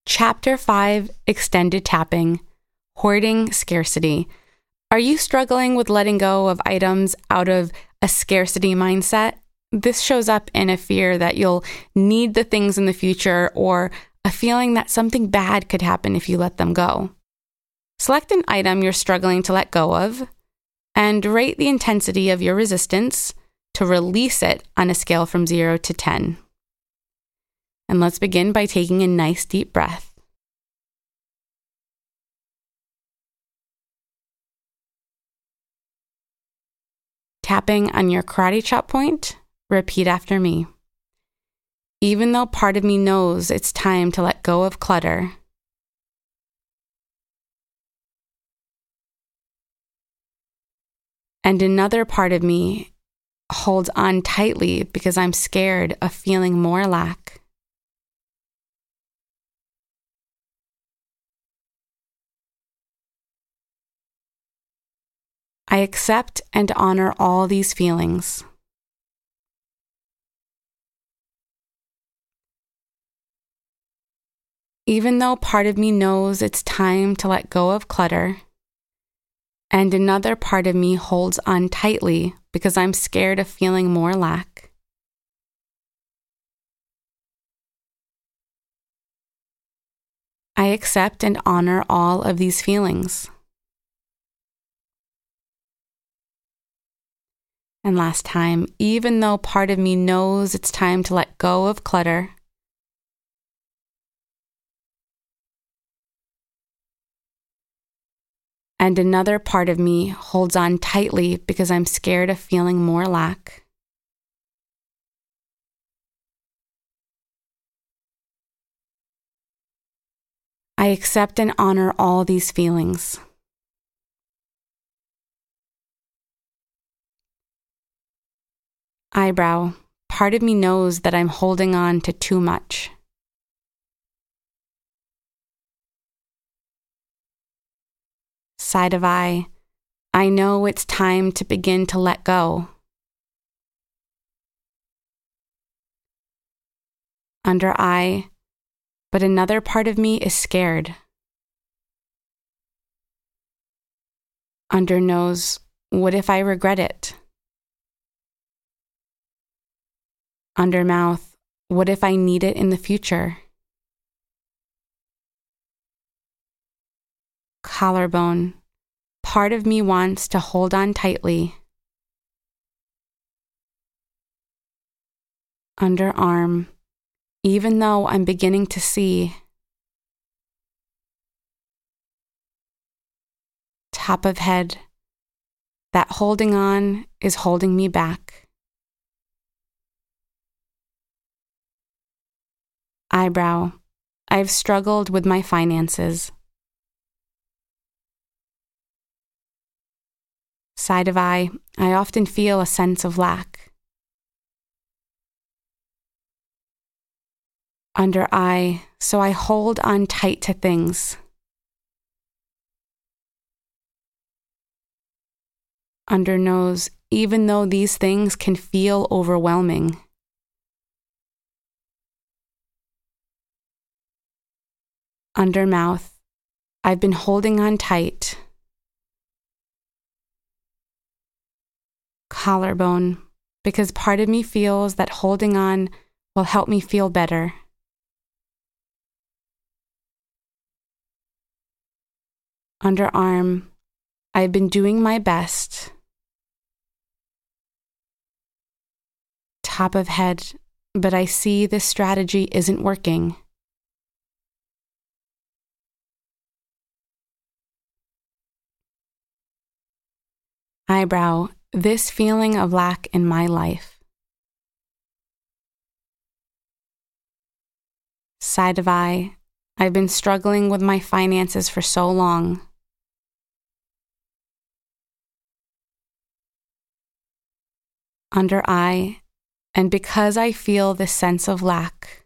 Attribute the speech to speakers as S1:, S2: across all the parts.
S1: Chapter 5, Extended Tapping, Hoarding Scarcity. Are you struggling with letting go of items out of a scarcity mindset? This shows up in a fear that you'll need the things in the future or a feeling that something bad could happen if you let them go. Select an item you're struggling to let go of and rate the intensity of your resistance to release it on a scale from 0 to 10. And let's begin by taking a nice deep breath. Tapping on your karate chop point, repeat after me. Even though part of me knows it's time to let go of clutter, and another part of me holds on tightly because I'm scared of feeling more lack. I accept and honor all these feelings. Even though part of me knows it's time to let go of clutter, and another part of me holds on tightly because I'm scared of feeling more lack. I accept and honor all of these feelings. And last time, even though part of me knows it's time to let go of clutter, and another part of me holds on tightly because I'm scared of feeling more lack. I accept and honor all these feelings. Eyebrow. Part of me knows that I'm holding on to too much. Side of eye. I know it's time to begin to let go. Under eye. But another part of me is scared. Under nose. What if I regret it? Under mouth, what if I need it in the future? Collarbone, part of me wants to hold on tightly. Underarm, even though I'm beginning to see. Top of head, that holding on is holding me back. Eyebrow. I've struggled with my finances. Side of eye. I often feel a sense of lack. Under eye. So I hold on tight to things. Under nose. Even though these things can feel overwhelming. Under mouth, I've been holding on tight. Collarbone, because part of me feels that holding on will help me feel better. Underarm, I've been doing my best. Top of head, but I see this strategy isn't working. Eyebrow, this feeling of lack in my life. Side of eye, I've been struggling with my finances for so long. Under eye, and because I feel this sense of lack.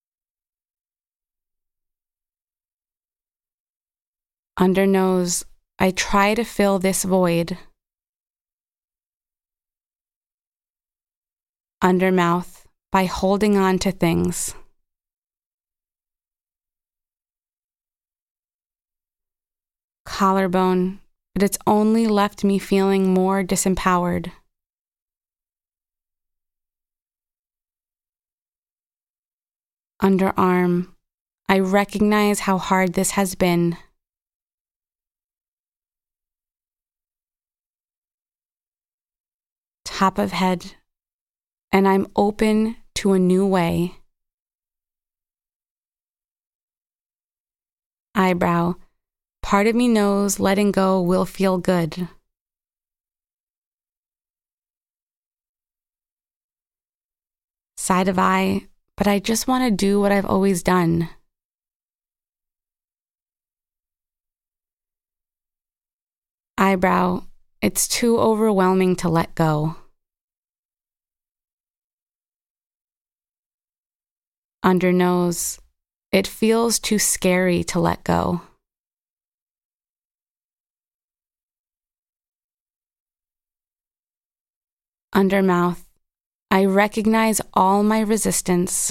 S1: Under nose, I try to fill this void. Under mouth, by holding on to things. collarbone, but it's only left me feeling more disempowered. Underarm, I recognize how hard this has been. Top of head, and I'm open to a new way. Eyebrow, part of me knows letting go will feel good. Side of eye, but I just want to do what I've always done. Eyebrow, it's too overwhelming to let go. Under nose, it feels too scary to let go. Under mouth, I recognize all my resistance.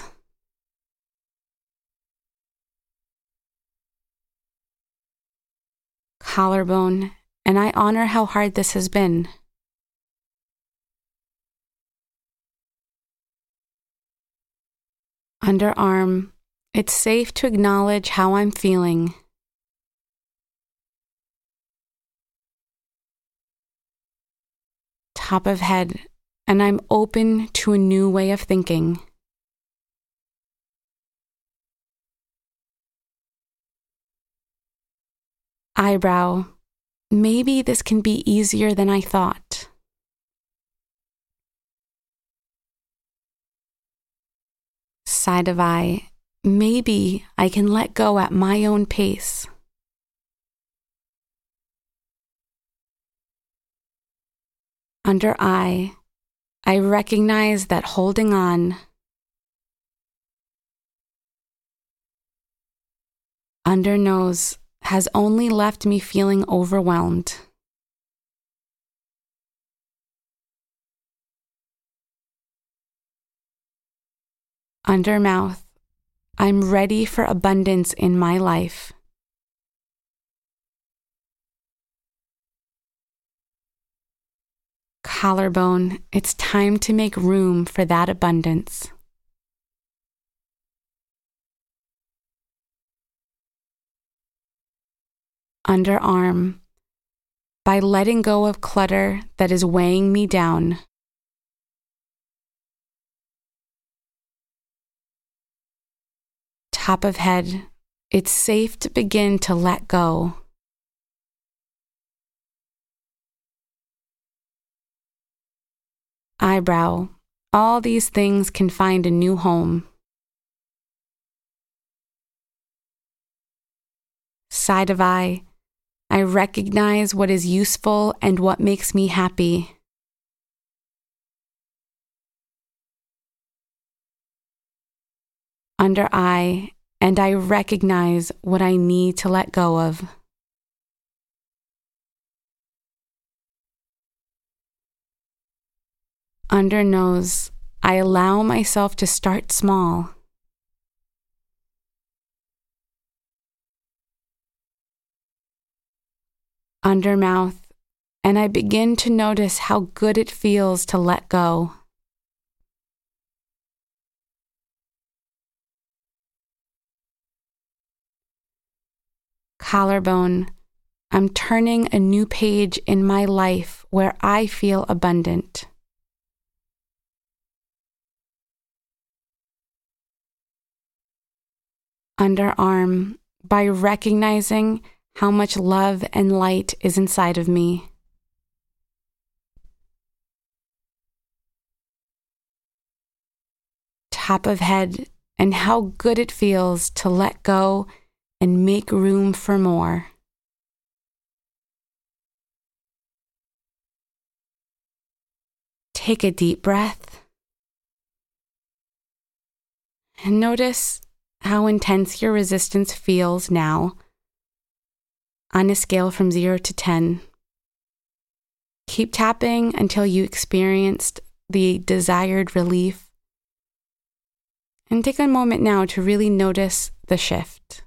S1: Collarbone, and I honor how hard this has been. Underarm, it's safe to acknowledge how I'm feeling. Top of head, and I'm open to a new way of thinking. Eyebrow, maybe this can be easier than I thought. Side of eye, maybe I can let go at my own pace. Under eye, I recognize that holding on. Under nose has only left me feeling overwhelmed. Under mouth, I'm ready for abundance in my life. Collarbone, it's time to make room for that abundance. Underarm, by letting go of clutter that is weighing me down. Top of head, it's safe to begin to let go. Eyebrow, all these things can find a new home. Side of eye, I recognize what is useful and what makes me happy. Under eye, and I recognize what I need to let go of. Under nose, I allow myself to start small. Under mouth, and I begin to notice how good it feels to let go. Collarbone, I'm turning a new page in my life where I feel abundant. Underarm, by recognizing how much love and light is inside of me. Top of head, and how good it feels to let go and make room for more. Take a deep breath and notice how intense your resistance feels now on a scale from 0 to 10. Keep tapping until you experienced the desired relief. And take a moment now to really notice the shift.